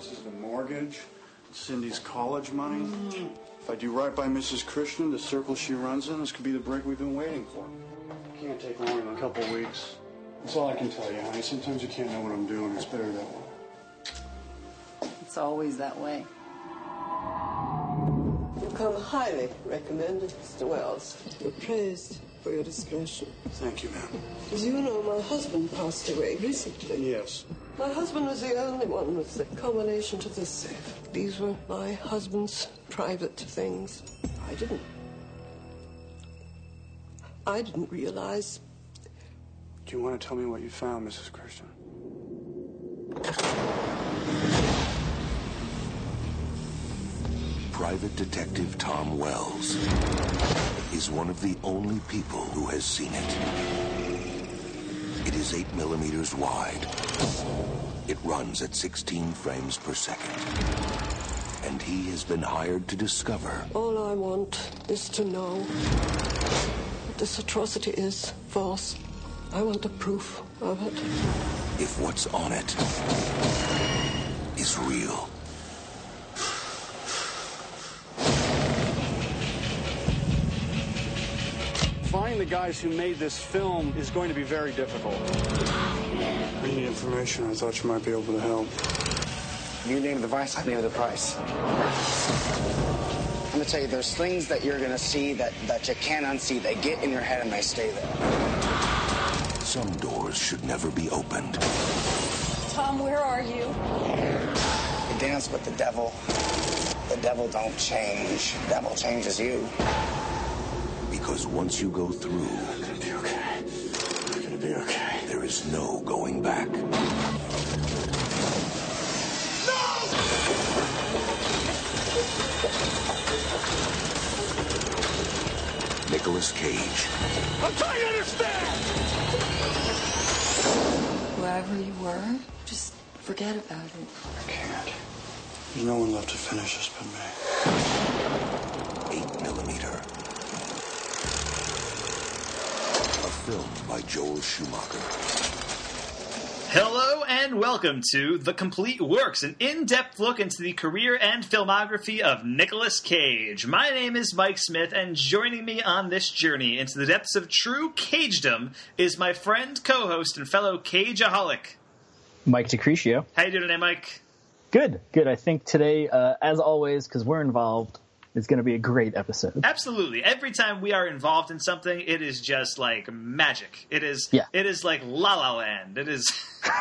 This is the mortgage, Cindy's college money. If I do right by Mrs. Krishna, the circle she runs in, this could be the break we've been waiting for. Can't take longer than a couple weeks. That's all I can tell you, honey. Sometimes you can't know what I'm doing. It's better that way. It's always that way. You come highly recommended, Mr. Wells. You're praised for your discretion. Thank you, ma'am. As you know, my husband passed away recently. Yes. My husband was the only one with the combination to this safe. These were my husband's private things. I didn't realize. Do you want to tell me what you found, Mrs. Krishna? Private Detective Tom Wells is one of the only people who has seen it. It is 8 millimeters wide. It runs at 16 frames per second. And he has been hired to discover. All I want is to know that this atrocity is false. I want the proof of it. If what's on it is real. Finding the guys who made this film is going to be very difficult. I need information. I thought you might be able to help. You name the vice, I name the price. I'm gonna tell you, there's things that you're gonna see that you can't unsee. They get in your head and they stay there. Some doors should never be opened. Tom, where are you? You dance with the devil. The devil don't change. The devil changes you. Because once you go through, I'm gonna be okay. I'm gonna be okay. there is no going back. Nicolas Cage. I'm trying to understand! Wherever you were, just forget about it. I can't. There's no one left to finish this but me. 8 millimeter. A film by Joel Schumacher. Hello and welcome to The Complete Works, an in-depth look into the career and filmography of Nicolas Cage. My name is Mike Smith, and joining me on this journey into the depths of true Cagedom is my friend, co-host, and fellow Cageaholic, Mike DeCrescio. How you doing today, Mike? Good. I think today, as always, because we're involved, it's going to be a great episode. Absolutely. Every time we are involved in something, it is just like magic. It is like La La Land. It is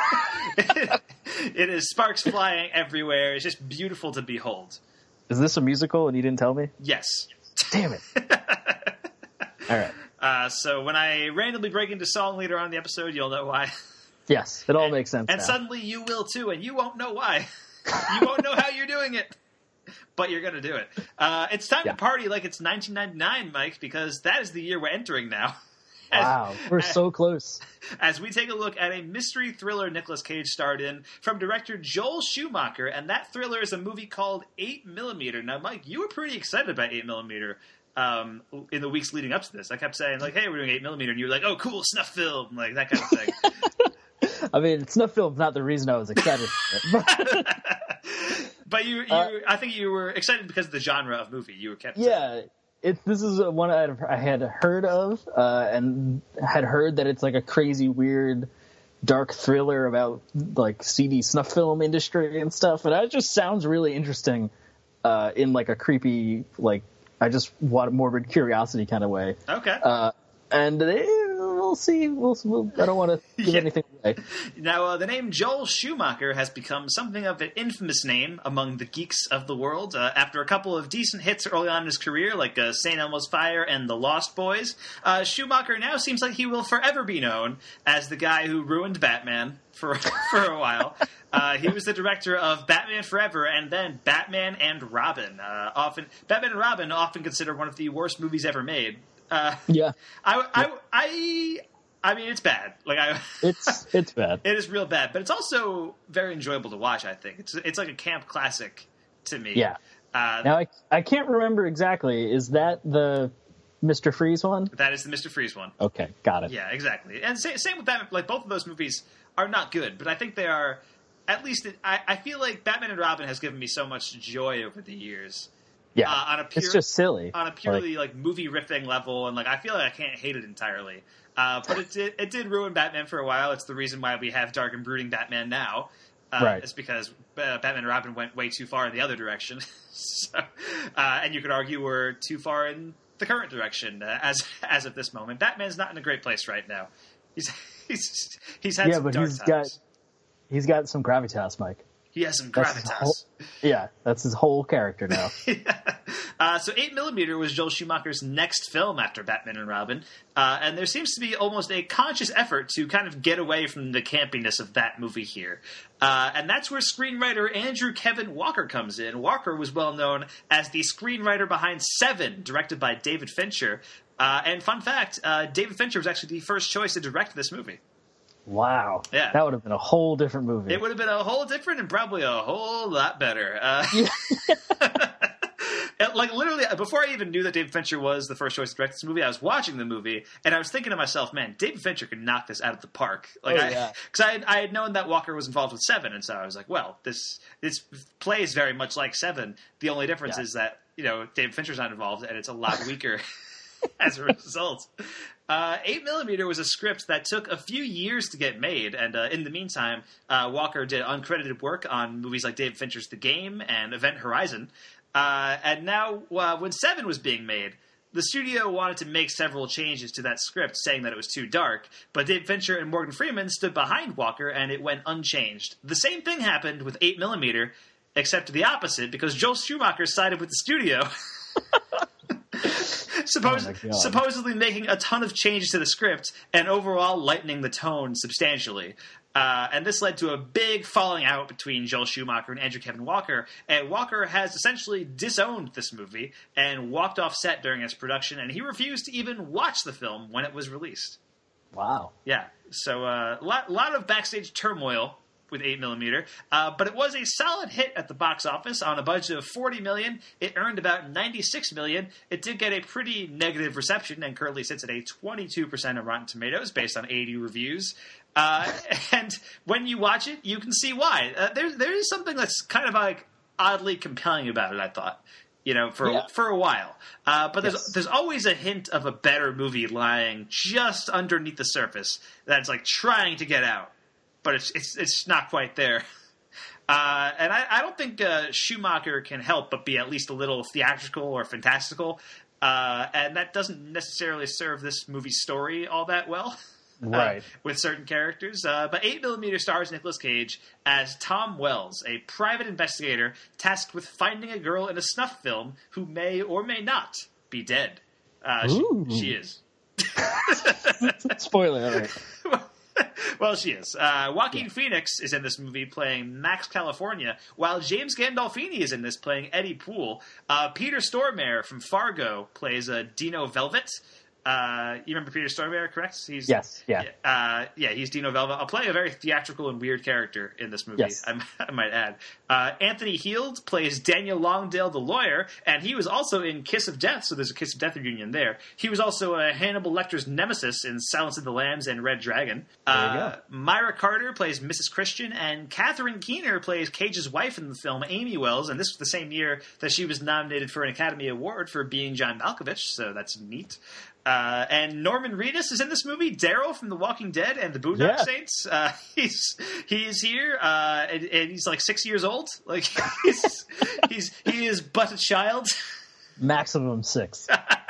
it is sparks flying everywhere. It's just beautiful to behold. Is this a musical and you didn't tell me? Yes. Damn it. All right. So when I randomly break into song later on in the episode, you'll know why. Yes, it all makes sense And now. suddenly you will too, and you won't know why. You won't know how you're doing it. But you're going to do it. It's time to party like it's 1999, Mike, because that is the year we're entering now. Wow, we're so close. As we take a look at a mystery thriller Nicolas Cage starred in from director Joel Schumacher, and that thriller is a movie called 8 Millimeter. Now, Mike, you were pretty excited about 8 Millimeter in the weeks leading up to this. I kept saying, like, hey, we're doing 8 Millimeter, and you were like, oh, cool, snuff film, like that kind of thing. I mean, snuff film's not the reason I was excited for it. But I think you were excited because of the genre of movie. You kept saying. This is one I had heard of, and had heard that it's like a crazy, weird, dark thriller about like seedy snuff film industry and stuff. And that just sounds really interesting in like a creepy, like I just want morbid curiosity kind of way. Okay. And we'll see. I don't want to give anything away. Now, the name Joel Schumacher has become something of an infamous name among the geeks of the world. After a couple of decent hits early on in his career, like St. Elmo's Fire and The Lost Boys, Schumacher now seems like he will forever be known as the guy who ruined Batman for a while. He was the director of Batman Forever and then Batman and Robin. Batman and Robin, often considered one of the worst movies ever made. I mean, it's bad. Like it's bad. It is real bad, but it's also very enjoyable to watch. I think it's like a camp classic to me. Yeah. Now I can't remember exactly. Is that the Mr. Freeze one? That is the Mr. Freeze one. Okay, got it. Yeah, exactly. And same with Batman. Like both of those movies are not good, but I think they are at least I feel like Batman and Robin has given me so much joy over the years. Yeah, it's just silly on a purely like movie riffing level, and like I feel like I can't hate it entirely. But it did ruin Batman for a while. It's the reason why we have dark and brooding Batman now. Right. It's because Batman and Robin went way too far in the other direction. So, and you could argue we're too far in the current direction as of this moment. Batman's not in a great place right now. He's had some dark times. He's got some gravitas, Mike. He has some gravitas. That's his whole character now. So 8mm was Joel Schumacher's next film after Batman and Robin, and there seems to be almost a conscious effort to kind of get away from the campiness of that movie here. And that's where screenwriter Andrew Kevin Walker comes in. Walker was well known as the screenwriter behind Seven, directed by David Fincher. And fun fact, David Fincher was actually the first choice to direct this movie. Wow. Yeah. That would have been a whole different movie. It would have been a whole different and probably a whole lot better. Like, literally, before I even knew that David Fincher was the first choice to direct this movie, I was watching the movie, and I was thinking to myself, man, David Fincher could knock this out of the park. Like, because I had known that Walker was involved with Seven, and so I was like, well, this plays very much like Seven. The only difference is that, David Fincher's not involved, and it's a lot weaker as a result. 8mm was a script that took a few years to get made, and in the meantime, Walker did uncredited work on movies like David Fincher's The Game and Event Horizon. And now, when Seven was being made, the studio wanted to make several changes to that script, saying that it was too dark, but David Fincher and Morgan Freeman stood behind Walker, and it went unchanged. The same thing happened with 8mm, except the opposite, because Joel Schumacher sided with the studio. Supposedly making a ton of changes to the script and overall lightening the tone substantially. And this led to a big falling out between Joel Schumacher and Andrew Kevin Walker. And Walker has essentially disowned this movie and walked off set during its production, and he refused to even watch the film when it was released. Wow. Yeah. So a lot of backstage turmoil with 8mm, but it was a solid hit at the box office. On a budget of $40 million, it earned about $96 million. It did get a pretty negative reception and currently sits at a 22% on Rotten Tomatoes based on 80 reviews. And when you watch it, you can see why. There is something that's kind of like oddly compelling about it, I thought. For a while. But there's always a hint of a better movie lying just underneath the surface that's like trying to get out. But it's not quite there. And I don't think Schumacher can help but be at least a little theatrical or fantastical. And that doesn't necessarily serve this movie's story all that well. Right. With certain characters. But 8mm stars Nicolas Cage as Tom Wells, a private investigator tasked with finding a girl in a snuff film who may or may not be dead. She is. Spoiler alert. Well, she is. Joaquin Phoenix is in this movie playing Max California, while James Gandolfini is in this playing Eddie Poole. Peter Stormare from Fargo plays Dino Velvet. You remember Peter Stormare, correct? Yes, yeah. He's Dino Velvet. I'll play a very theatrical and weird character in this movie, yes. I might add. Anthony Heald plays Daniel Longdale, the lawyer, and he was also in Kiss of Death, so there's a Kiss of Death reunion there. He was also Hannibal Lecter's nemesis in Silence of the Lambs and Red Dragon. There you go. Myra Carter plays Mrs. Christian, and Catherine Keener plays Cage's wife in the film, Amy Wells, and this was the same year that she was nominated for an Academy Award for being John Malkovich, so that's neat. And Norman Reedus is in this movie, Daryl from The Walking Dead and The Boondock Saints. He's here, and he's like 6 years old. Like he is but a child. Maximum 6.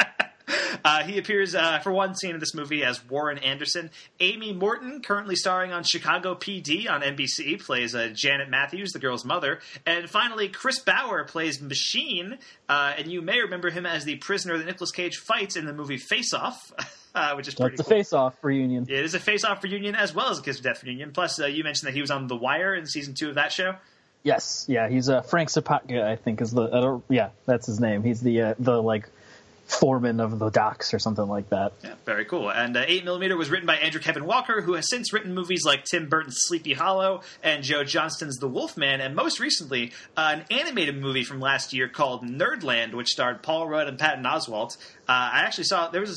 He appears for one scene in this movie as Warren Anderson. Amy Morton, currently starring on Chicago PD on NBC, plays Janet Matthews, the girl's mother. And finally, Chris Bauer plays Machine, and you may remember him as the prisoner that Nicolas Cage fights in the movie Face Off. Which is pretty cool. It's a face-off reunion. It is a face-off reunion as well as a Kiss of Death reunion. Plus, you mentioned that he was on The Wire in season 2 of that show. Yes, yeah, he's Frank Zapatka, I think is the that's his name. He's the like foreman of the docks or something like that. Yeah, very cool. And 8mm was written by Andrew Kevin Walker, who has since written movies like Tim Burton's Sleepy Hollow and Joe Johnston's The Wolfman, and most recently an animated movie from last year called Nerdland, which starred Paul Rudd and Patton Oswalt. I actually saw there was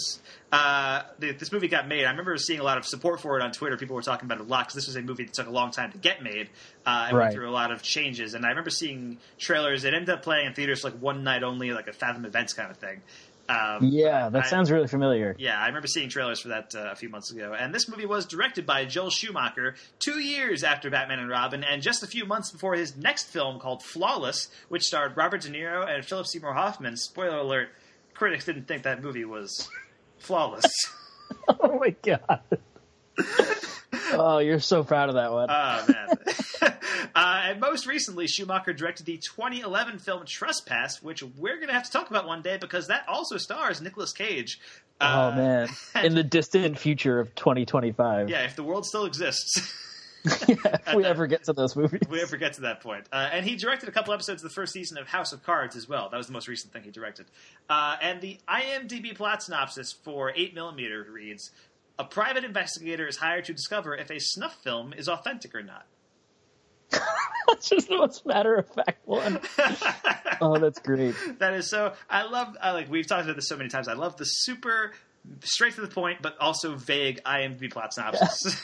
this movie got made. I remember seeing a lot of support for it on Twitter. People were talking about it a lot because this was a movie that took a long time to get made and went through a lot of changes. And I remember seeing trailers. It ended up playing in theaters like one night only, like a Fathom Events kind of thing. That sounds really familiar. Yeah, I remember seeing trailers for that a few months ago. And this movie was directed by Joel Schumacher 2 years after Batman and Robin, and just a few months before his next film called Flawless, which starred Robert De Niro and Philip Seymour Hoffman. Spoiler alert, critics didn't think that movie was flawless. Oh my god. Oh, you're so proud of that one. Oh, man. And most recently, Schumacher directed the 2011 film Trespass, which we're going to have to talk about one day because that also stars Nicolas Cage. Oh, man. In the distant future of 2025. Yeah, if the world still exists. If we ever get to those movies. If we ever get to that point. And he directed a couple episodes of the first season of House of Cards as well. That was the most recent thing he directed. And the IMDb plot synopsis for 8mm reads, a private investigator is hired to discover if a snuff film is authentic or not. That's just the most matter-of-fact one. Oh, that's great. That is so... we've talked about this so many times. I love the super straight to the point, but also vague IMDb plot synopsis.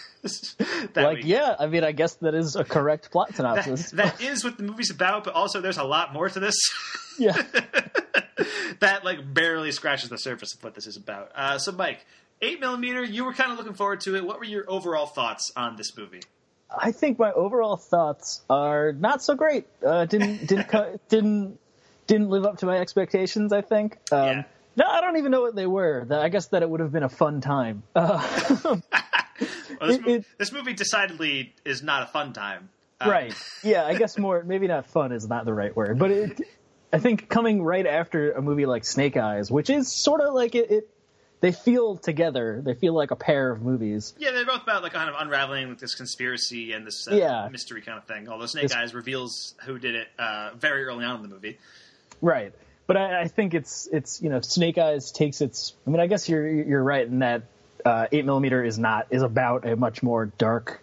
I guess that is a correct plot synopsis. That is what the movie's about, but also there's a lot more to this. Yeah. That, barely scratches the surface of what this is about. So, Mike, 8mm, you were kind of looking forward to it. What were your overall thoughts on this movie? I think my overall thoughts are not so great. Didn't live up to my expectations, I think. Yeah. No, I don't even know what they were. I guess that it would have been a fun time. Well, this movie decidedly is not a fun time. Right. Yeah, I guess maybe not fun is not the right word. But I think coming right after a movie like Snake Eyes, which is sort of like they feel together. They feel like a pair of movies. Yeah, they're both about kind of unraveling this conspiracy and this mystery kind of thing. Although Snake Eyes reveals who did it very early on in the movie. Right. But I think it's Snake Eyes takes its. I mean, I guess you're right in that 8mm is about a much more dark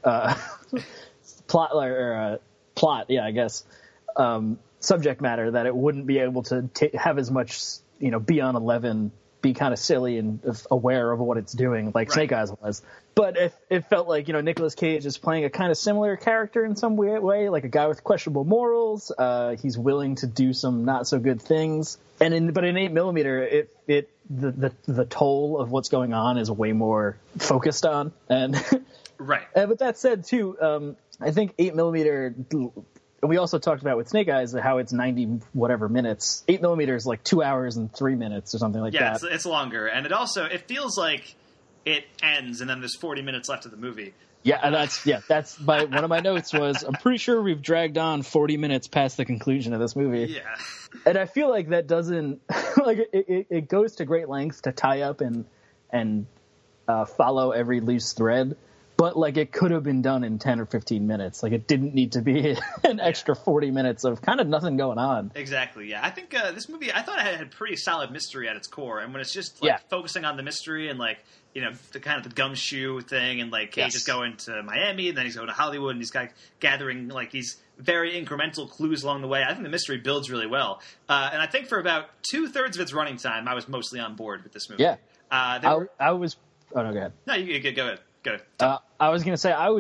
plot. Yeah, I guess subject matter that it wouldn't be able to have as much. Be on 11. Be kind of silly and aware of what it's doing, like Snake Eyes was. But it felt like, Nicolas Cage is playing a kind of similar character in some way, like a guy with questionable morals. He's willing to do some not so good things. But in 8mm, the toll of what's going on is way more focused on. And right. But that said, too, I think 8mm. We also talked about with Snake Eyes how it's 90 whatever minutes. 8mm is like 2 hours and 3 minutes or something like that. Yeah, it's longer, and it feels like it ends and then there's 40 minutes left of the movie. Yeah, and that's one of my notes was I'm pretty sure we've dragged on 40 minutes past the conclusion of this movie. Yeah, and I feel like that doesn't it goes to great lengths to tie up and follow every loose thread. But, it could have been done in 10 or 15 minutes. It didn't need to be an extra 40 minutes of kind of nothing going on. Exactly, yeah. I think this movie, I thought it had pretty solid mystery at its core. And when it's just, focusing on the mystery and, the kind of the gumshoe thing and, Cage is going to Miami and then he's going to Hollywood and he's gathering, these very incremental clues along the way. I think the mystery builds really well. And I think for about 2/3 of its running time, I was mostly on board with this movie. Yeah. I was... Oh, no, go ahead. No, you go ahead. Go. I was going to say I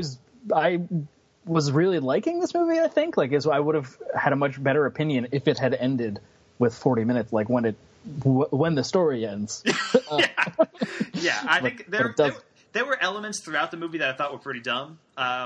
was really liking this movie. I think I would have had a much better opinion if it had ended with 40 minutes, when the story ends. Yeah. I think there were elements throughout the movie that I thought were pretty dumb.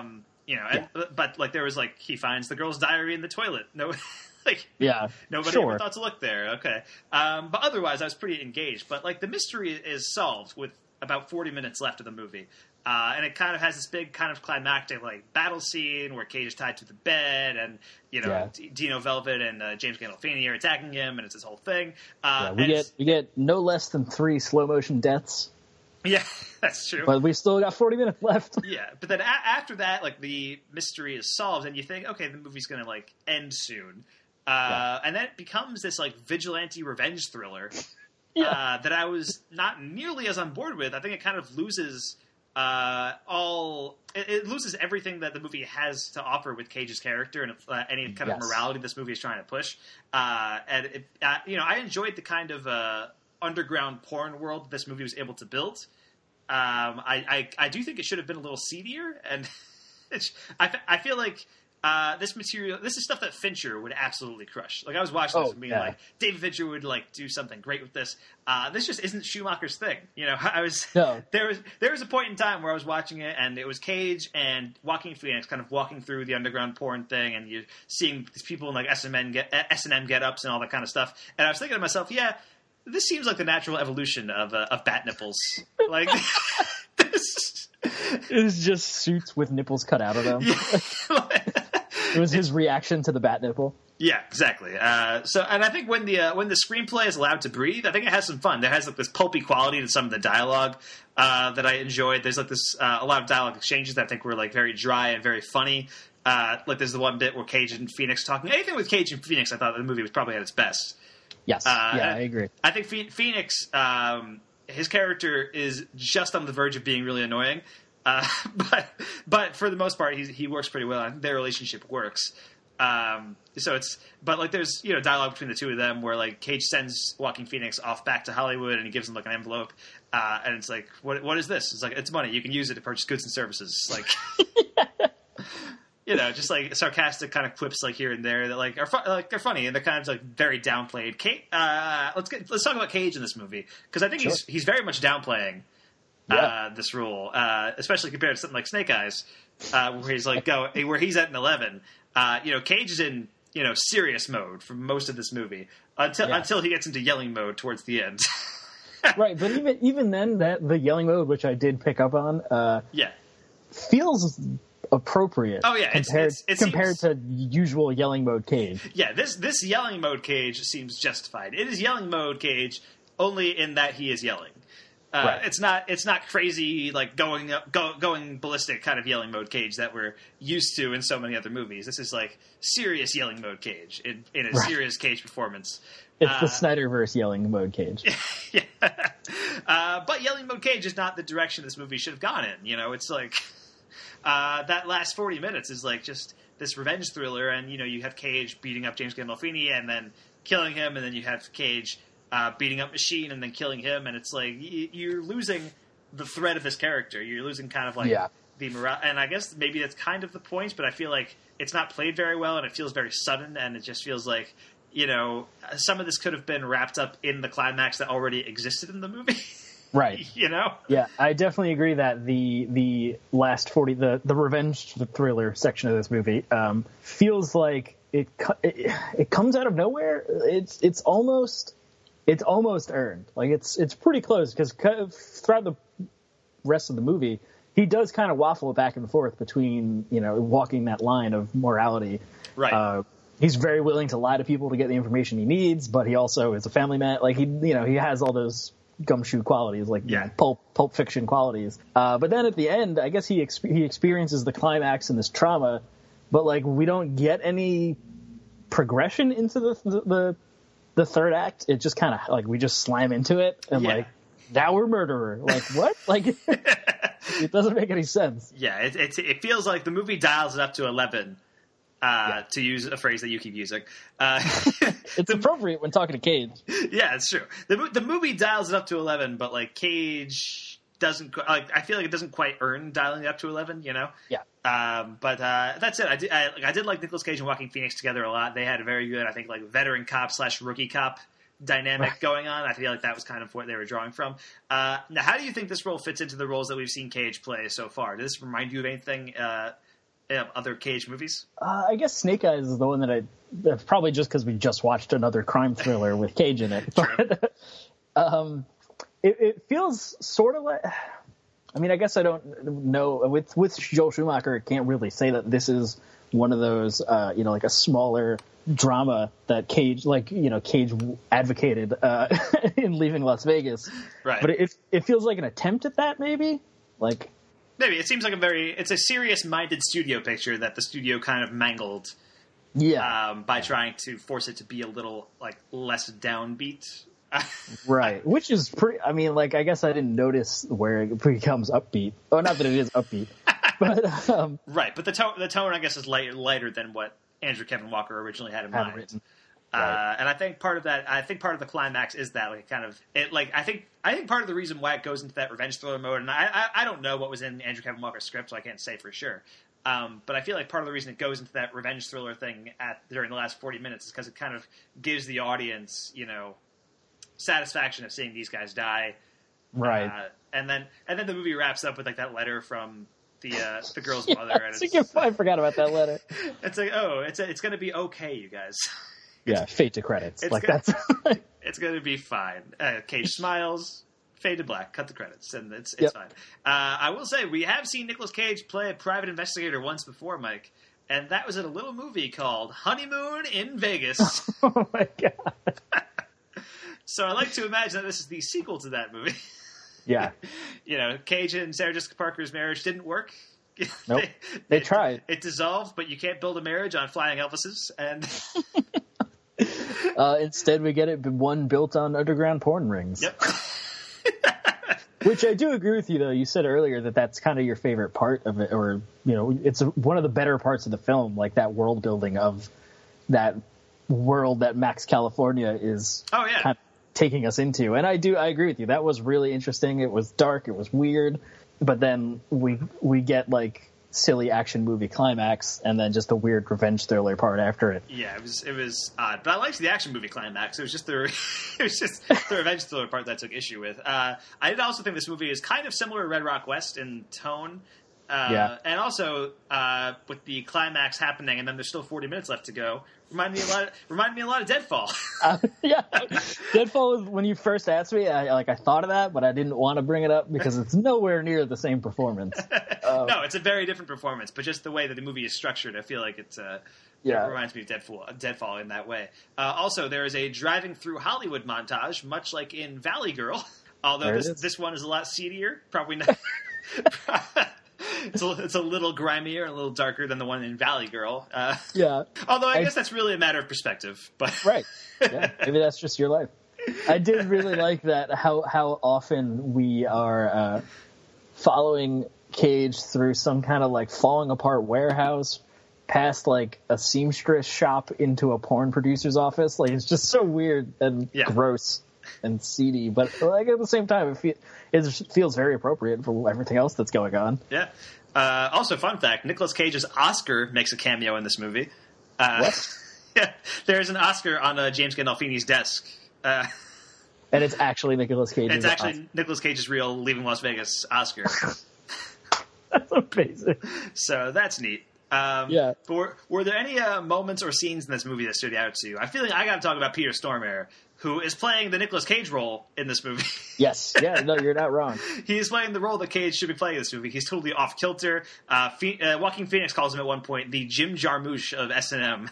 But there was he finds the girl's diary in the toilet. No. Nobody ever thought to look there. Okay. But otherwise, I was pretty engaged. But the mystery is solved with about 40 minutes left of the movie. And it kind of has this big kind of climactic battle scene where Cage is tied to the bed and, Dino Velvet and James Gandolfini are attacking him and it's this whole thing. We get no less than 3 slow motion deaths. Yeah, that's true. But we still got 40 minutes left. Yeah, but then after that, the mystery is solved and you think, okay, the movie's going to end soon. And then it becomes this vigilante revenge thriller that I was not nearly as on board with. I think it kind of loses... it loses everything that the movie has to offer with Cage's character and any kind of morality this movie is trying to push. I enjoyed the kind of underground porn world this movie was able to build. I do think it should have been a little seedier, and I feel like this material, this is stuff that Fincher would absolutely crush. Like, I was watching this and being like, David Fincher would like do something great with this. This just isn't Schumacher's thing. You know, there was a point in time where I was watching it, and it was Cage and Joaquin Phoenix kind of walking through the underground porn thing, and you're seeing these people in like S&M get-ups and all that kind of stuff. And I was thinking to myself, this seems like the natural evolution of bat nipples. Like, this. It was just suits with nipples cut out of them. Yeah. It was his reaction to the bat nipple. Yeah, exactly. And I think when the screenplay is allowed to breathe, I think it has some fun. There has like this pulpy quality to some of the dialogue that I enjoyed. There's like this a lot of dialogue exchanges that I think were like very dry and very funny. Like there's the one bit where Cage and Phoenix talking. Anything with Cage and Phoenix, I thought the movie was probably at its best. Yes, I agree. I think Phoenix, his character is just on the verge of being really annoying. But for the most part, he works pretty well. I think their relationship works. But like there's dialogue between the two of them where like Cage sends Joaquin Phoenix off back to Hollywood and he gives him like an envelope, and it's like what is this? It's like, it's money, you can use it to purchase goods and services. Like just like sarcastic kind of quips like here and there that like they're funny and they're kind of like very downplayed. Let's talk about Cage in this movie, because I think he's very much downplaying this role, especially compared to something like Snake Eyes, where he's like where he's at an 11. Cage is in serious mode for most of this movie until he gets into yelling mode towards the end. Right, but even then, the yelling mode, which I did pick up on, feels appropriate. Oh yeah, compared to usual yelling mode Cage. Yeah, this yelling mode Cage seems justified. It is yelling mode Cage only in that he is yelling. Right. It's not crazy like going ballistic kind of yelling mode Cage that we're used to in so many other movies. This is like serious yelling mode Cage in a serious Cage performance. It's the Snyderverse yelling mode Cage. Yeah. But yelling mode Cage is not the direction this movie should have gone in. It's like that last 40 minutes is like just this revenge thriller, and you have Cage beating up James Gandolfini and then killing him, and then you have Cage beating up Machine and then killing him, and it's like you're losing the thread of his character. You're losing kind of like the morale, and I guess maybe that's kind of the point, but I feel like it's not played very well, and it feels very sudden, and it just feels like some of this could have been wrapped up in the climax that already existed in the movie. Right. Yeah, I definitely agree that the last 40, the revenge thriller section of this movie feels like it comes out of nowhere. It's almost earned. Like it's pretty close, because throughout the rest of the movie, he does kind of waffle back and forth between walking that line of morality. Right. He's very willing to lie to people to get the information he needs, but he also is a family man. Like he has all those gumshoe qualities, like pulp fiction qualities. But then at the end, I guess he experiences the climax and this trauma, but like we don't get any progression into the third act. It just kind of like we just slam into it and like now we're murderer. Like what? Like it doesn't make any sense. Yeah, it feels like the movie dials it up to 11. To use a phrase that you keep using. It's appropriate when talking to Cage. Yeah, it's true. The movie dials it up to 11, but like Cage doesn't. I feel like it doesn't quite earn dialing it up to 11. Yeah. But that's it. I did like Nicolas Cage and Joaquin Phoenix together a lot. They had a very good, I think, like veteran cop / rookie cop dynamic going on. I feel like that was kind of what they were drawing from. Now, how do you think this role fits into the roles that we've seen Cage play so far? Does this remind you of anything? Other Cage movies? I guess Snake Eyes is the one that probably just because we just watched another crime thriller with Cage in it. But it feels sort of like, I mean, I guess I don't know. With Joel Schumacher, I can't really say that this is one of those, like a smaller drama that Cage advocated in Leaving Las Vegas. Right. But it feels like an attempt at that, maybe? Like... Maybe. It seems like it's a serious-minded studio picture that the studio kind of mangled by trying to force it to be a little, like, less downbeat. Right. Which is pretty... I mean, like, I guess I didn't notice where it becomes upbeat. Oh, not that it is upbeat. But, right, but the tone, I guess, is lighter than what Andrew Kevin Walker originally had in mind. Written. Right. And I think part of the climax is that like kind of it like I think part of the reason why it goes into that revenge thriller mode, and I don't know what was in Andrew Kevin Walker's script, so I can't say for sure. But I feel like part of the reason it goes into that revenge thriller thing during the last 40 minutes is because it kind of gives the audience, satisfaction of seeing these guys die. Right. And then the movie wraps up with like that letter from the girl's mother. And I forgot about that letter. It's like, it's going to be okay, you guys. Yeah, fade to credits. That's. It's going to be fine. Cage smiles, fade to black, cut the credits, and it's fine. I will say we have seen Nicolas Cage play a private investigator once before, Mike, and that was in a little movie called Honeymoon in Vegas. Oh my god! So I like to imagine that this is the sequel to that movie. Yeah. Cage and Sarah Jessica Parker's marriage didn't work. Nope. They tried. It dissolved, but you can't build a marriage on flying Elvises, and. Instead, we get one built on underground porn rings. Yep. Which I do agree with you, though. You said earlier that that's kind of your favorite part of it, or it's one of the better parts of the film, like that world building of that world that Max California is kind of taking us into. And I agree with you. That was really interesting. It was dark. It was weird. But then we get like silly action movie climax and then just a weird revenge thriller part after it. Yeah, it was odd, but I liked the action movie climax. It was just the revenge thriller part that I took issue with. I did also think this movie is kind of similar to Red Rock West in tone. And also with the climax happening and then there's still 40 minutes left to go. Reminded me a lot of Deadfall. Yeah, Deadfall was, when you first asked me, I thought of that, but I didn't want to bring it up because it's nowhere near the same performance. No, it's a very different performance, but just the way that the movie is structured, I feel like it reminds me of Deadfall in that way. Also, there is a driving through Hollywood montage, much like in Valley Girl, although this one is a lot seedier. Probably not. It's a little grimier and a little darker than the one in Valley Girl. Yeah. Although I guess that's really a matter of perspective. But right. Yeah. Maybe that's just your life. I did really like that how often we are following Cage through some kind of like falling apart warehouse past like a seamstress shop into a porn producer's office. Like it's just so weird and gross and seedy, but like at the same time it feels very appropriate for everything else that's going on. Yeah. Also, fun fact: Nicolas Cage's Oscar makes a cameo in this movie. What? Yeah, there's an Oscar on James Gandolfini's desk. And it's actually Nicolas Cage. It's actually Nicolas Cage's real Leaving Las Vegas Oscar. That's amazing. So that's neat. Yeah. But were there any moments or scenes in this movie that stood out to you? I feel like I got to talk about Peter Stormare, who is playing the Nicolas Cage role in this movie. Yes. Yeah, no, you're not wrong. He's playing the role that Cage should be playing in this movie. He's totally off kilter. Joaquin Phoenix calls him at one point the Jim Jarmusch of S&M.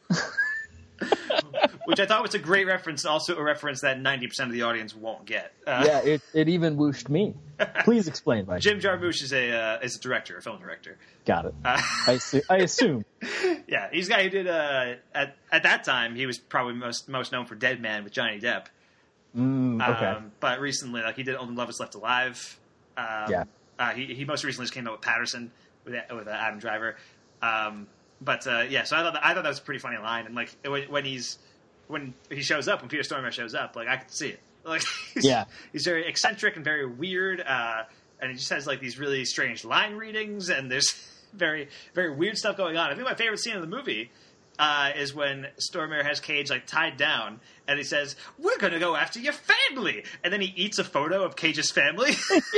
Which I thought was a great reference, also a reference that 90% of the audience won't get. It even whooshed me. Please explain, Mike. Jim Jarmusch is a director, a film director. Got it. I assume. Yeah, he's the guy who did, at that time, he was probably most known for Dead Man with Johnny Depp. Okay. But recently, like he did Only Love Is Left Alive. He most recently just came out with Patterson with Adam Driver. So I thought that was a pretty funny line, and like when he shows up, when Peter Stormare shows up, like I could see it. Like he's very eccentric and very weird, and he just has like these really strange line readings, and there's very very weird stuff going on. I think my favorite scene in the movie is when Stormare has Cage like tied down, and he says, "We're gonna go after your family," and then he eats a photo of Cage's family.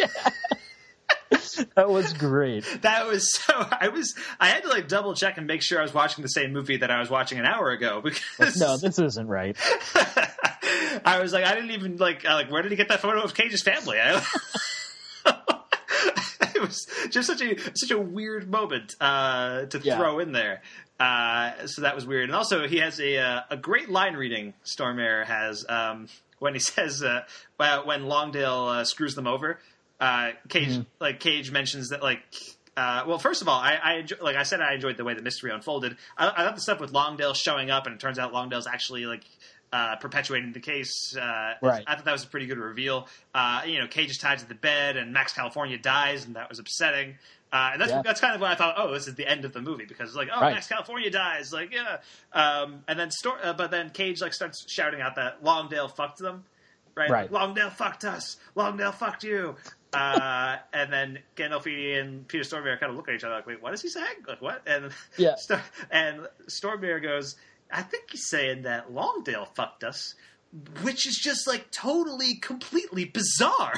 That was great. That was so. I had to like double check and make sure I was watching the same movie that I was watching an hour ago because no, this isn't right. I was like, I didn't even like where did he get that photo of Cage's family? It was just such a weird moment to throw in there. So that was weird, and also he has a great line reading. Stormare has when he says when Longdale screws them over. Cage mentions that first of all, I enjoy, like I said, I enjoyed the way the mystery unfolded. I thought the stuff with Longdale showing up, and it turns out Longdale's actually like perpetuating the case. Right. I thought that was a pretty good reveal. Cage is tied to the bed, and Max California dies, and that was upsetting. And that's kind of when I thought, oh, this is the end of the movie, because it's like, oh, Right. Max California dies, like, yeah. And then but then Cage like starts shouting out that Longdale fucked them, right? Right. Longdale fucked us. Longdale fucked you. And then Gandolfini and Peter Stormare kind of look at each other like, wait, what is he saying? Like, what? And Yeah. and Stormare goes, I think he's saying that Longdale fucked us, which is just like totally, completely bizarre.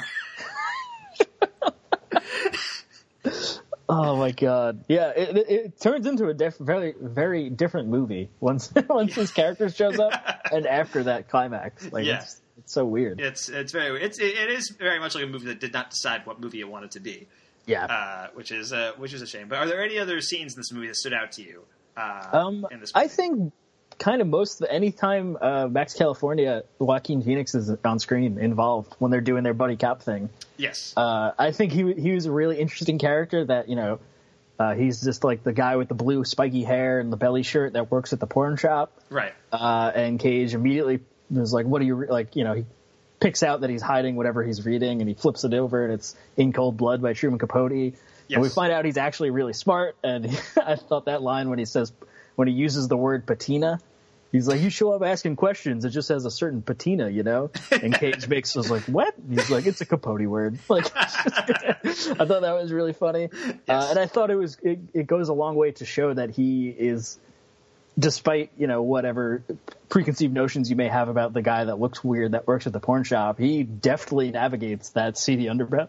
Oh my god! Yeah, it turns into a very, very different movie once his character shows up, and after that climax, like Yeah. it's so weird. It's very it is very much like a movie that did not decide what movie it wanted to be. Yeah. Which is a shame. But are there any other scenes in this movie that stood out to you? In this movie? I think kind of anytime Max California, Joaquin Phoenix is on screen involved when they're doing their buddy cop thing. Yes. I think he was a really interesting character that, he's just like the guy with the blue spiky hair and the belly shirt that works at the porn shop. Right. And Cage immediately was like, what do you, he picks out that he's hiding whatever he's reading and he flips it over and it's In Cold Blood by Truman Capote. Yes. And we find out he's actually really smart. And I thought that line when he uses the word patina, he's like, you show up asking questions, it just has a certain patina, And Cage us like, what? He's like, it's a Capote word. Like, I thought that was really funny. Yes. And I thought it goes a long way to show that he is, despite, whatever preconceived notions you may have about the guy that looks weird that works at the porn shop, he deftly navigates that seedy underbelly.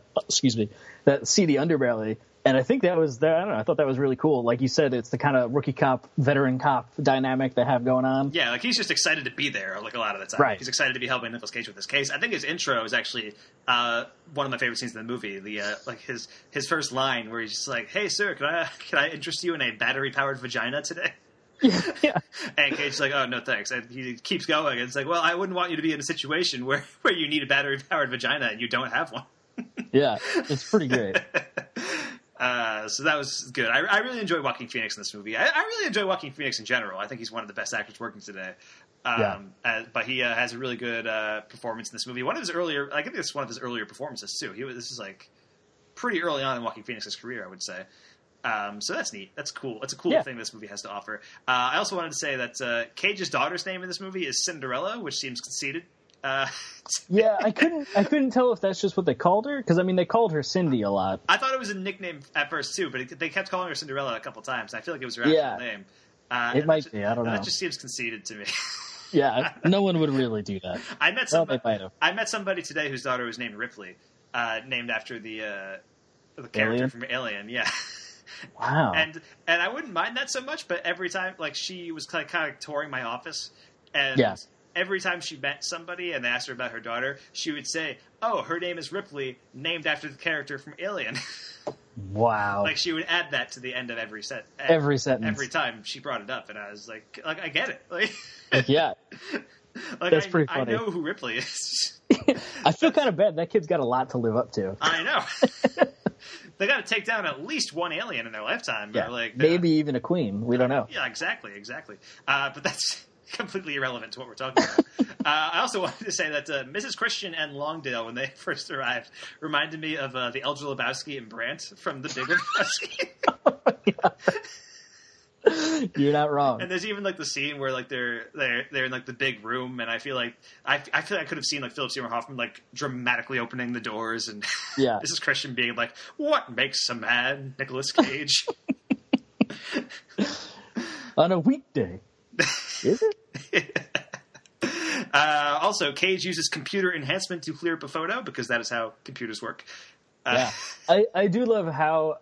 And I think I thought that was really cool. Like you said, it's the kind of rookie cop, veteran cop dynamic they have going on. Yeah, like he's just excited to be there, like a lot of the time. Right. He's excited to be helping Nicolas Cage with this case. I think his intro is actually one of my favorite scenes in the movie. Like his first line where he's just like, "Hey, sir, can I interest you in a battery-powered vagina today?" Yeah. And Cage's like, "Oh, no, thanks." And he keeps going. And it's like, "Well, I wouldn't want you to be in a situation where you need a battery-powered vagina and you don't have one." Yeah, it's pretty great. So that was good. I really enjoy Joaquin Phoenix in this movie. I really enjoy Joaquin Phoenix in general. I think he's one of the best actors working today. But he has a really good performance in this movie. I think it's one of his earlier performances too. This is like pretty early on in Joaquin Phoenix's career, I would say. So that's neat. That's cool. It's a cool thing this movie has to offer. I also wanted to say that Cage's daughter's name in this movie is Cinderella, which seems conceited. Yeah, I couldn't tell if that's just what they called her, because they called her Cindy a lot. I thought it was a nickname at first too, but they kept calling her Cinderella a couple times. I feel like it was her actual name. It might be. I don't know. That just seems conceited to me. Yeah, no one would really do that. I met somebody today whose daughter was named Ripley, named after the character Alien? from Alien. Yeah. Wow. And I wouldn't mind that so much, but every time, like, she was kind of touring my office, and every time she met somebody and they asked her about her daughter, she would say, "Oh, her name is Ripley, named after the character from Alien." Wow. Like, she would add that to the end of every sentence. Every time she brought it up, and I was like, I get it. Like, yeah. Like, that's pretty funny. I know who Ripley is. I feel kind of bad. That kid's got a lot to live up to. I know. They got to take down at least one alien in their lifetime. Yeah. Or like, maybe even a queen. We don't know. Yeah, exactly. But that's completely irrelevant to what we're talking about. I also wanted to say that Mrs. Christian and Longdale, when they first arrived, reminded me of the Elder Lebowski and Brandt from The Big Lebowski. You're not wrong. And there's even like the scene where like they're in like the big room, and I feel like I could have seen like Philip Seymour Hoffman like dramatically opening the doors, and Mrs. Christian being like, "What makes a man, Nicolas Cage?" On a weekday, is it? Also, Cage uses computer enhancement to clear up a photo because that is how computers work. Yeah, I do love how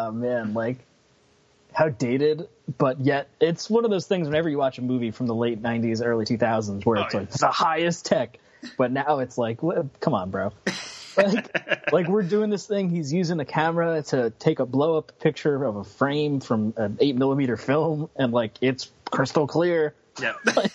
how dated, but yet it's one of those things whenever you watch a movie from the late 90s, early 2000s where it's like the highest tech, but now it's like, come on, bro. Like we're doing this thing, he's using a camera to take a blow up picture of a frame from an 8mm film, and like it's crystal clear. Yeah.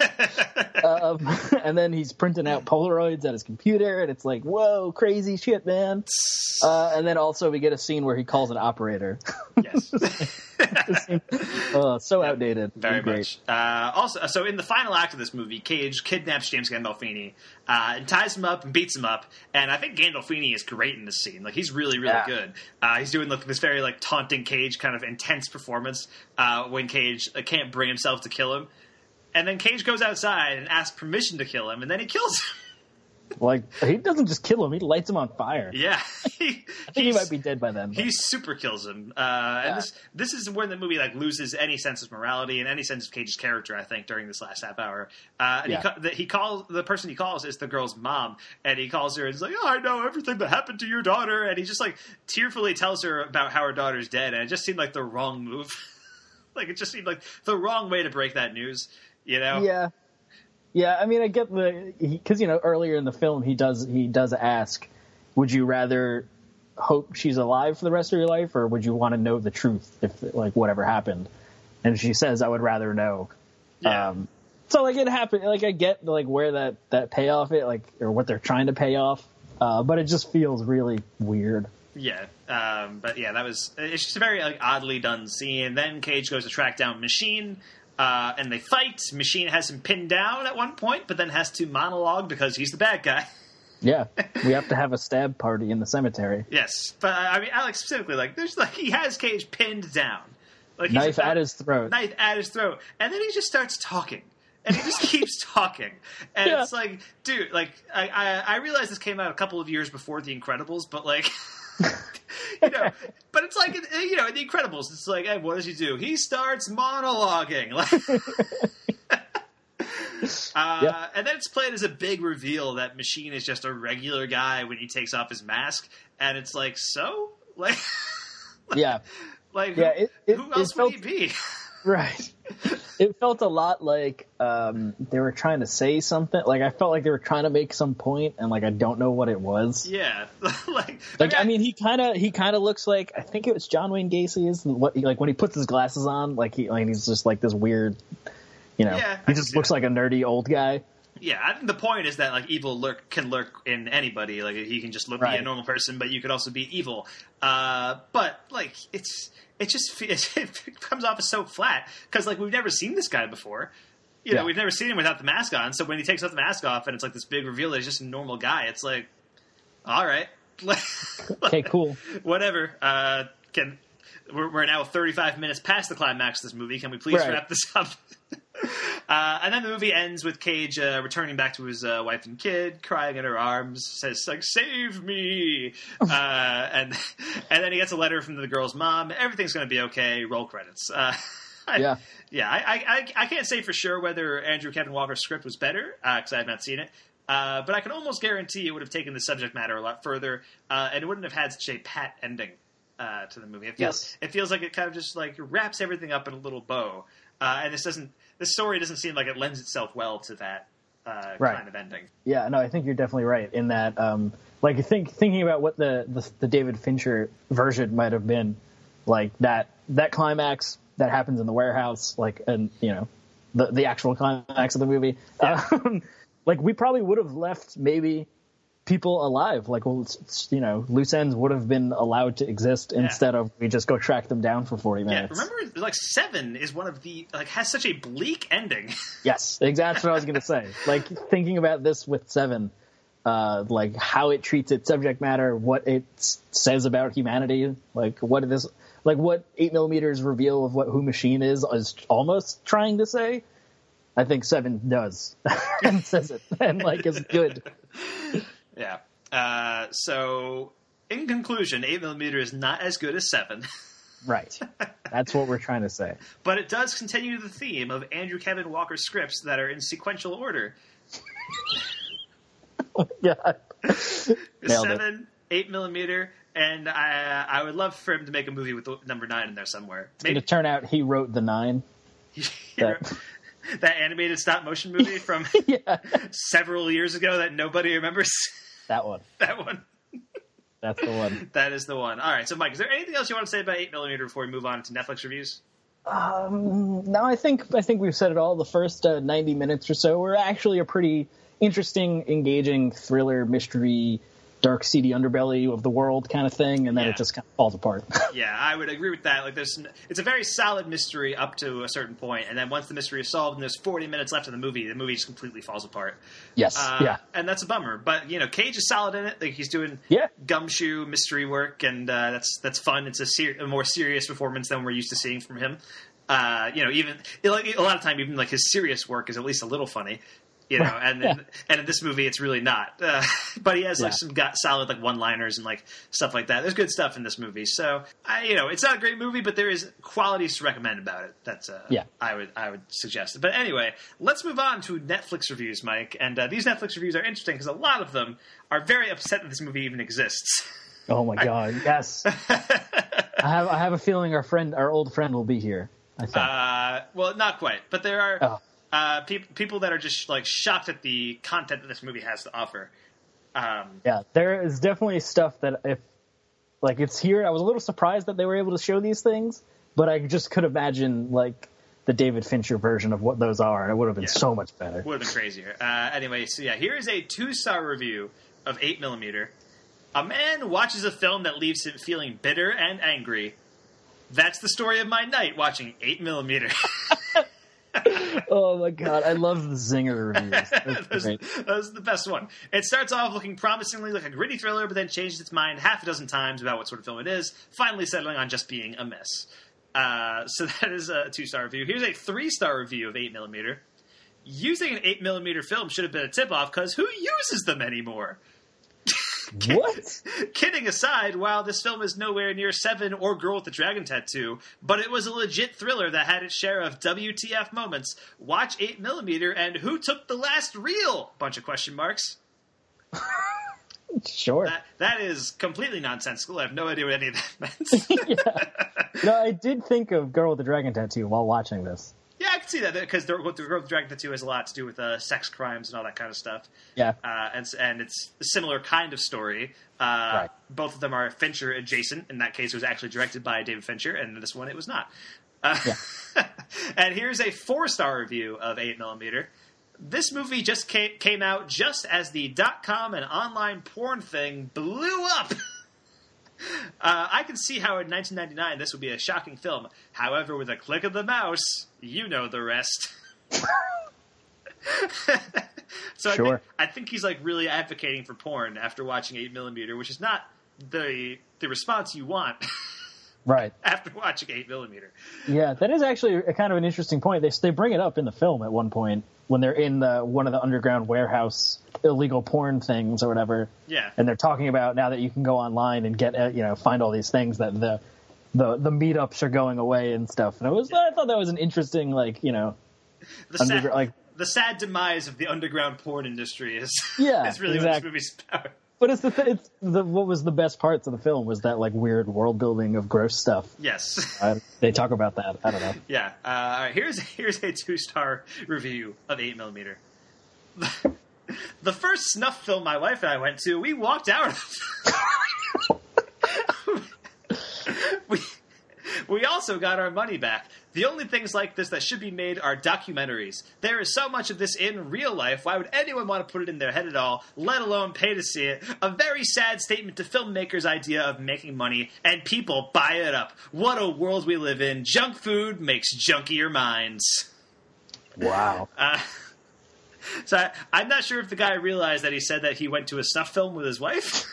And then he's printing out Polaroids at his computer, and it's like, whoa, crazy shit, man. And then also we get a scene where he calls an operator. Yes. So outdated. Very Great. much. Also, so in the final act of this movie, Cage kidnaps James Gandolfini and ties him up and beats him up. And I think Gandolfini is great in this scene. Like, he's really, really good. He's doing this very like taunting Cage kind of intense performance when Cage can't bring himself to kill him. And then Cage goes outside and asks permission to kill him, and then he kills him. Like, he doesn't just kill him; he lights him on fire. Yeah, I think he might be dead by then. He super kills him, and this is when the movie like loses any sense of morality and any sense of Cage's character. I think during this last half hour, he calls the person he calls is the girl's mom, and he calls her and he's like, "Oh, I know everything that happened to your daughter," and he just like tearfully tells her about how her daughter's dead, and it just seemed like the wrong move. Like, it just seemed like the wrong way to break that news, you know? Yeah, I mean, I get because earlier in the film he does ask, would you rather hope she's alive for the rest of your life, or would you want to know the truth if like whatever happened? And she says, I would rather know. Yeah. So like it happened. Like I get like where that payoff it like or what they're trying to pay off, but it just feels really weird. Yeah, but yeah, it's just a very like oddly done scene. Then Cage goes to track down Machine. And they fight. Machine has him pinned down at one point, but then has to monologue because he's the bad guy. Yeah, we have to have a stab party in the cemetery. Yes, but I mean, Alex specifically, like, there's like he has Cage pinned down, like knife at his throat, and then he just starts talking, and he just keeps talking, and it's like, dude, like I realize this came out a couple of years before The Incredibles, but like. But it's like, in The Incredibles, it's like, hey, what does he do? He starts monologuing. And then it's played as a big reveal that Machine is just a regular guy when he takes off his mask. And it's like, so? Like, who else would he be? Right. It felt a lot like they were trying to say something. Like I felt like they were trying to make some point, and like I don't know what it was. Yeah, I mean, he kind of looks like, I think it was John Wayne Gacy is what like when he puts his glasses on, he's just like this weird, he just looks like a nerdy old guy. Yeah, I think the point is that like evil can lurk in anybody. Like he can just be a normal person, but you could also be evil. But like it comes off as so flat because like we've never seen this guy before. We've never seen him without the mask on. So when he takes off the mask off and it's like this big reveal that he's just a normal guy, it's like, all right, okay, cool, whatever. We're now 35 minutes past the climax of this movie. Can we please wrap this up? And then the movie ends with Cage returning back to his wife and kid, crying in her arms, says like "Save me!" and then he gets a letter from the girl's mom. Everything's going to be okay. Roll credits. I can't say for sure whether Andrew Kevin Walker's script was better because I have not seen it. But I can almost guarantee it would have taken the subject matter a lot further, and it wouldn't have had such a pat ending to the movie. It feels like it kind of just like wraps everything up in a little bow. And this story doesn't seem like it lends itself well to that kind of ending. Yeah, no, I think you're definitely right in that. Like, thinking about what the David Fincher version might have been, like that climax that happens in the warehouse, like, and the actual climax of the movie. Yeah. Like, we probably would have left maybe people alive. Like, loose ends would have been allowed to exist instead of we just go track them down for 40 minutes. Yeah, remember, like, 7 is one of the, like, has such a bleak ending. Yes, exactly what I was going to say. Like, thinking about this with 7, like, how it treats its subject matter, what it says about humanity, like, what 8mm's reveal of who Machine is almost trying to say. I think 7 does and says it and like is good. Yeah. So, in conclusion, 8mm is not as good as 7. Right. That's what we're trying to say. But it does continue the theme of Andrew Kevin Walker scripts that are in sequential order. Oh, my God. 7, 8mm, and I would love for him to make a movie with the number 9 in there somewhere. It's going to turn out he wrote the 9. That animated stop motion movie from several years ago that nobody remembers. That one. That's the one. That is the one. All right. So, Mike, is there anything else you want to say about 8mm before we move on to Netflix reviews? No, I think we've said it all. The first 90 minutes or so were actually a pretty interesting, engaging thriller mystery dark, seedy underbelly of the world kind of thing, and then Yeah. it just kind of falls apart. Yeah, I would agree with that. Like, it's a very solid mystery up to a certain point, and then once the mystery is solved and there's 40 minutes left in the movie just completely falls apart. Yes, yeah. And that's a bummer. But, Cage is solid in it. Like, he's doing Yeah. gumshoe mystery work, and that's fun. It's a more serious performance than we're used to seeing from him. Even like a lot of time, even like his serious work is at least a little funny. And in this movie, it's really not. But he has like some solid like one-liners and like stuff like that. There's good stuff in this movie. So it's not a great movie, but there is qualities to recommend about it. That's I would suggest it. But anyway, let's move on to Netflix reviews, Mike. And these Netflix reviews are interesting because a lot of them are very upset that this movie even exists. Oh my god, yes. I have a feeling our old friend will be here, I think. Well, not quite, but there are people that are just like shocked at the content that this movie has to offer. Yeah, there is definitely stuff that if like it's here, I was a little surprised that they were able to show these things, but I just could imagine like the David Fincher version of what those are, and it would have been so much better. Would have been crazier. Anyway, so yeah, here is a 2-star review of 8mm. A man watches a film that leaves him feeling bitter and angry. That's the story of my night watching 8mm. Oh my god, I love the Zinger reviews. That's the best one. It starts off looking promisingly like a gritty thriller, but then changes its mind half a dozen times about what sort of film it is, finally settling on just being a mess. So that is a 2-star review. Here's a 3-star review of 8mm. Using an 8mm film should have been a tip-off, because who uses them anymore? What? Kidding aside, while this film is nowhere near Seven or Girl with the Dragon Tattoo, but it was a legit thriller that had its share of WTF moments, watch 8mm and Who Took the Last Reel? Bunch of question marks. Sure. That is completely nonsensical. I have no idea what any of that meant. Yeah. No, I did think of Girl with the Dragon Tattoo while watching this. Yeah, I can see that, because the Girl with the Dragon Tattoo has a lot to do with sex crimes and all that kind of stuff. Yeah. And it's a similar kind of story. Right. Both of them are Fincher adjacent. In that case, it was actually directed by David Fincher, and in this one, it was not. And here's a 4-star review of 8mm. This movie just came out just as the .com and online porn thing blew up. I can see how in 1999 this would be a shocking film. However, with a click of the mouse, you know the rest. So sure. I think he's like really advocating for porn after watching 8mm, which is not the response you want. Right. After watching 8mm. Yeah, that is actually a kind of an interesting point. They bring it up in the film at one point when they're in one of the underground warehouse illegal porn things or whatever. Yeah. And they're talking about now that you can go online and get find all these things, that the meetups are going away and stuff. And I thought that was an interesting the sad demise of the underground porn industry is really what this movie's about. But what was the best parts of the film was that like weird world building of gross stuff. Yes. They talk about that. I don't know. Yeah. All right, here's a 2-star review of 8mm. The first snuff film my wife and I went to, we walked out of. We also got our money back. The only things like this that should be made are documentaries. There is so much of this in real life. Why would anyone want to put it in their head at all, let alone pay to see it? A very sad statement to filmmakers' idea of making money, and people buy it up. What a world we live in. Junk food makes junkier minds. Wow. So I'm not sure if the guy realized that he said that he went to a snuff film with his wife.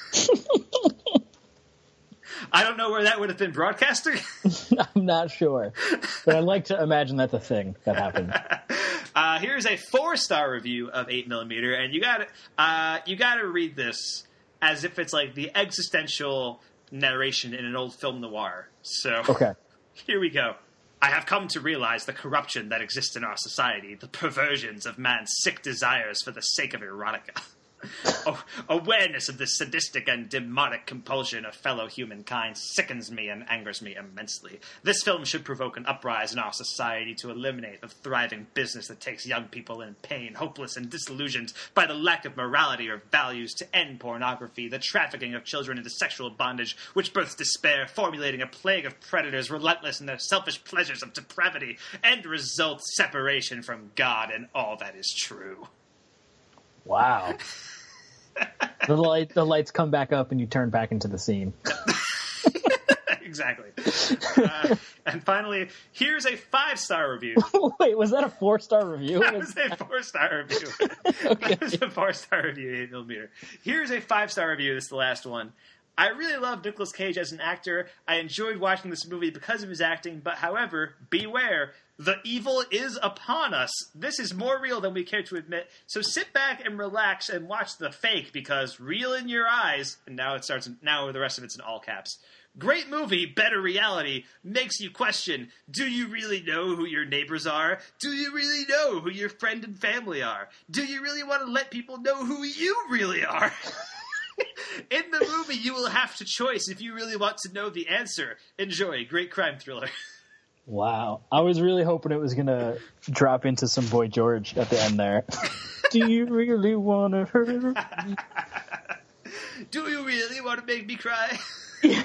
I don't know where that would have been broadcasting. I'm not sure, but I'd like to imagine that's a thing that happened. Here's a 4-star review of 8mm, and you gotta read this as if it's like the existential narration in an old film noir. So okay, here we go. I have come to realize the corruption that exists in our society, the perversions of man's sick desires for the sake of erotica. Awareness of this sadistic and demonic compulsion of fellow humankind sickens me and angers me immensely. This film should provoke an uprising in our society to eliminate the thriving business that takes young people in pain, hopeless and disillusioned by the lack of morality or values, to end pornography, the trafficking of children into sexual bondage, which births despair, formulating a plague of predators relentless in their selfish pleasures of depravity, end result separation from God and all that is true. Wow. The lights come back up and you turn back into the scene. Exactly. And finally, here's a 5-star review. Wait, was that a 4-star review? That was a 4-star review. Okay. That was a 4-star review, 8mm. Here's a 5-star review. This is the last one. I really love Nicolas Cage as an actor. I enjoyed watching this movie because of his acting, but however, beware, the evil is upon us. This is more real than we care to admit, so sit back and relax and watch the fake, because real in your eyes, and now the rest of it's in all caps. Great movie, better reality, makes you question, do you really know who your neighbors are? Do you really know who your friend and family are? Do you really want to let people know who you really are? In the movie, you will have to choice if you really want to know the answer. Enjoy. Great crime thriller. Wow. I was really hoping it was going to drop into some Boy George at the end there. Do you really want to hurt me? Do you really want to make me cry? Yeah.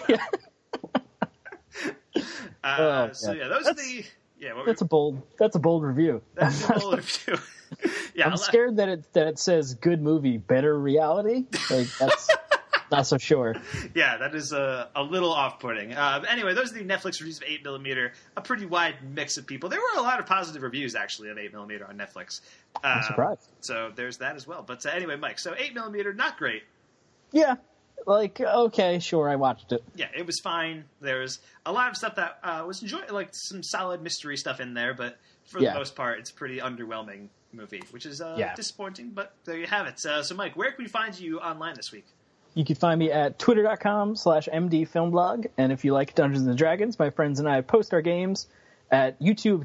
So yeah, those are the... Yeah, That's a bold review. That's a bold review. Yeah, I'm scared that it says good movie, better reality. Like, that's not so sure. Yeah, that is a little off-putting. Anyway, those are the Netflix reviews of 8mm. A pretty wide mix of people. There were a lot of positive reviews, actually, of 8mm on Netflix. I'm surprised. So there's that as well. But anyway, Mike, so 8mm, not great. Yeah. Like, okay, sure, I watched it. Yeah, it was fine. There's a lot of stuff that was enjoyable, like some solid mystery stuff in there, but for the most part, it's a pretty underwhelming movie, which is disappointing, but there you have it. So, Mike, where can we find you online this week? You can find me at twitter.com/mdfilmblog, and if you like Dungeons & Dragons, my friends and I post our games at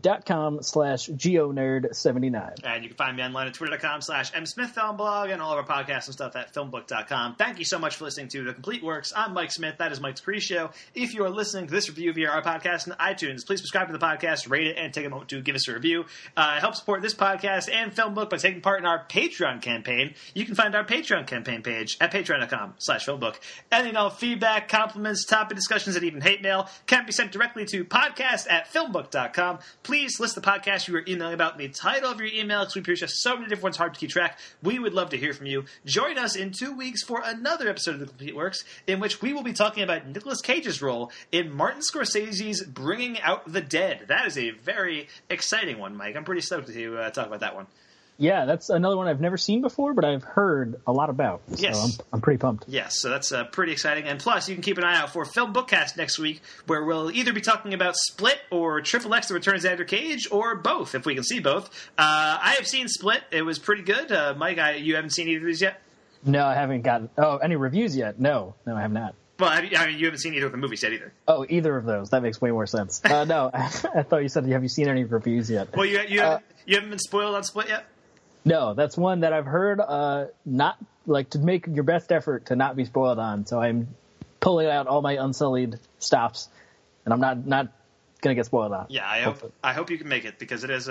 youtube.com/GeoNerd79. And you can find me online at twitter.com/msmithfilmblog and all of our podcasts and stuff at filmbook.com. Thank you so much for listening to The Complete Works. I'm Mike Smith. That is Mike Decretio. If you are listening to this review via our podcast on iTunes, please subscribe to the podcast, rate it, and take a moment to give us a review. Help support this podcast and Filmbook by taking part in our Patreon campaign. You can find our Patreon campaign page at patreon.com/filmbook. Any and all feedback, compliments, topic discussions, and even hate mail can be sent directly to podcast@filmbook.com. Please list the podcast you are emailing about in the title of your email, because we appreciate so many different ones, hard to keep track. We would love to hear from you. Join us in 2 weeks for another episode of The Complete Works, in which we will be talking about Nicolas Cage's role in Martin Scorsese's Bringing Out the Dead. That is a very exciting one, Mike. I'm pretty stoked to talk about that one. Yeah, that's another one I've never seen before, but I've heard a lot about. So yes. I'm pretty pumped. Yes, so that's pretty exciting. And plus, you can keep an eye out for Film Bookcast next week, where we'll either be talking about Split or Triple X The Return of Xander Cage, or both, if we can see both. I have seen Split. It was pretty good. Mike, you haven't seen either of these yet? No, I haven't gotten... Oh, any reviews yet? No, I have not. Well, you haven't seen either of the movies yet either. Oh, either of those. That makes way more sense. No, I thought you said, have you seen any reviews yet? Well, you haven't been spoiled on Split yet? No, that's one that I've heard not like to make your best effort to not be spoiled on. So I'm pulling out all my unsullied stops, and I'm not going to get spoiled on. Yeah, I hope you can make it, because it is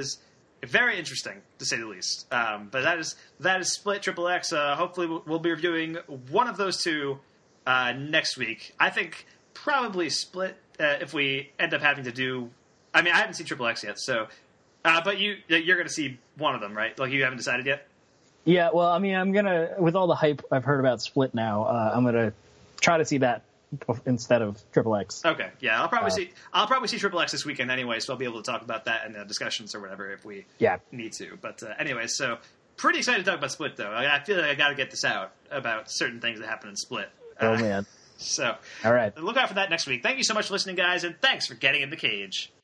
very interesting, to say the least. But that is Split, Triple X. Hopefully we'll be reviewing one of those two next week. I think probably Split, if we end up having to do... I mean, I haven't seen Triple X yet, so... but you're going to see one of them, right? Like, you haven't decided yet? Yeah, well, I mean, I'm going to... With all the hype I've heard about Split now, I'm going to try to see that instead of Triple X. Okay, yeah, I'll probably see Triple X this weekend anyway, so I'll be able to talk about that in the discussions or whatever if we need to. But anyway, so pretty excited to talk about Split, though. I feel like I got to get this out about certain things that happen in Split. Oh, man. So, all right. Look out for that next week. Thank you so much for listening, guys, and thanks for getting in the cage.